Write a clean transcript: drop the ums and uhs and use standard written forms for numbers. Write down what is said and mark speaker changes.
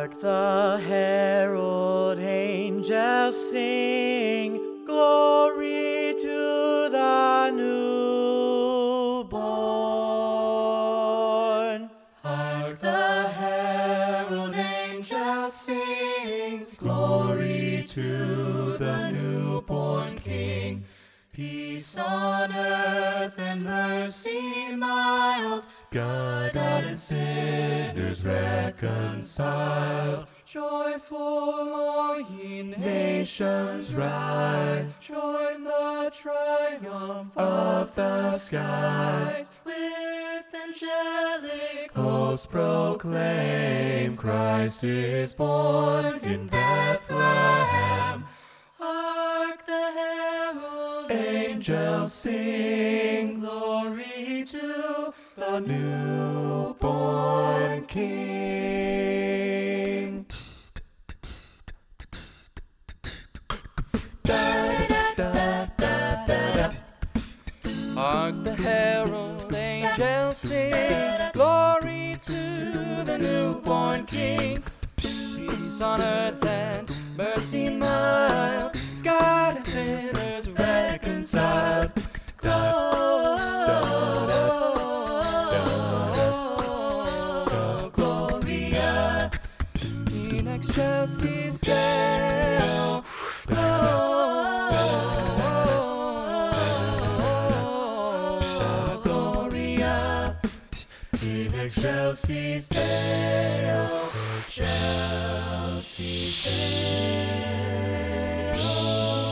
Speaker 1: Hark the herald angels sing, glory to the newborn.
Speaker 2: Hark the herald angels sing, glory to the newborn King. Peace on earth and mercy mild, God and sinners reconciled.
Speaker 1: Joyful all ye nations rise, join the triumph
Speaker 2: Of the skies,
Speaker 1: with angelic
Speaker 2: hosts proclaim, Christ is born in Bethlehem.
Speaker 1: Hark the herald
Speaker 2: Angels sing, glory to the newborn King.
Speaker 1: Hark the herald angels sing, glory to the newborn King. Peace on earth and mercy mild, God and sinners reconciled. Gloria in excelsis Deo. Gloria in excelsis Deo. Excelsis Deo.